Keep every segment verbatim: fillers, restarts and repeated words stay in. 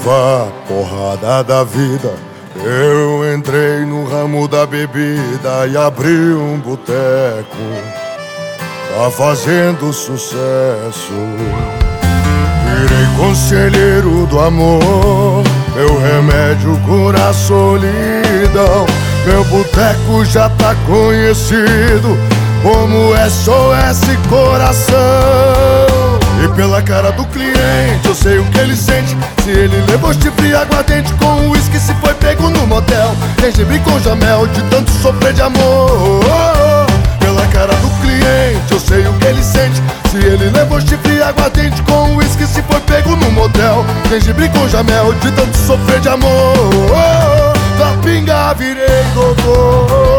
levar porrada da vida, eu entrei no ramo da bebida e abri um boteco. Tá fazendo sucesso. Virei conselheiro do amor, meu remédio cura a solidão. Meu boteco já tá conhecido como S O S Coração. E pela cara do cliente eu sei o que ele sente. Se ele levou chifre e aguardente com uísque, se foi pego no motel, gengibre com jamel, de tanto sofrer de amor. Pela cara do cliente eu sei o que ele sente. Se ele levou chifre e aguardente com uísque, se foi pego no motel, gengibre com jamel, de tanto sofrer de amor. Da pinga virei doutor.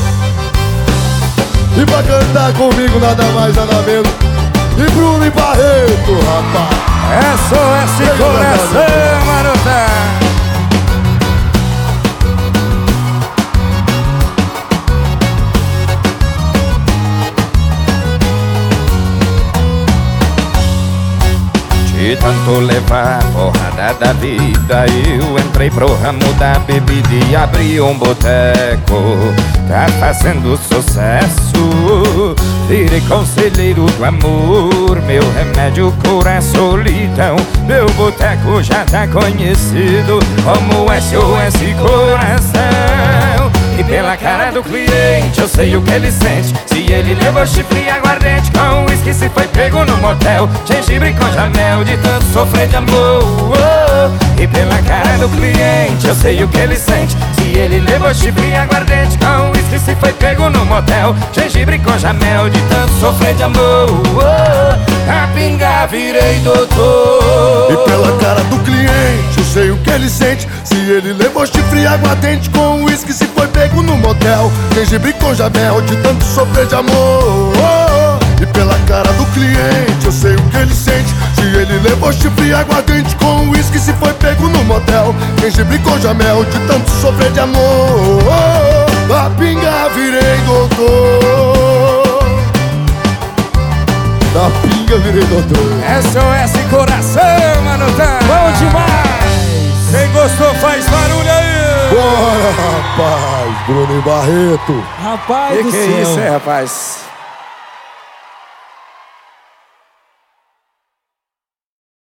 E pra cantar comigo nada mais nada menos e Bruno e Barreto, rapaz. S O S Coração, marota. De tanto levar porrada da vida, eu entrei pro ramo da bebida e abri um boteco. Tá fazendo sucesso. Virei conselheiro do amor, meu remédio cura a solidão. Meu boteco já tá conhecido como S O S Coração. E pela cara do cliente eu sei o que ele sente. Se ele levou chifre e aguardente com uísque, se foi pego no motel, gengibre com jamel, de tanto sofrer de amor. E pela cara do cliente eu sei o que ele sente. Se ele levou chifre e aguardente com uísque, se foi pego no motel, gengibre com jamel, de tanto sofrer de amor. A pinga virei doutor. E pela cara do cliente eu sei o que ele sente. Se ele levou chifre e aguardente com uísque, se foi pego no motel, gengibre com jamel, de tanto sofrer de amor. E pela cara do cliente eu sei o que ele sente. Se ele levou chifre e aguardente com uísque, se foi pego no motel, gengibre com jamel, de tanto sofrer de amor. Da pinga virei doutor. Da pinga virei doutor. S O S Coração, manotão. Bom demais. Quem gostou faz barulho aí. Bora, rapaz, Bruno e Barreto. Rapaz Que do que é céu. isso, é, rapaz?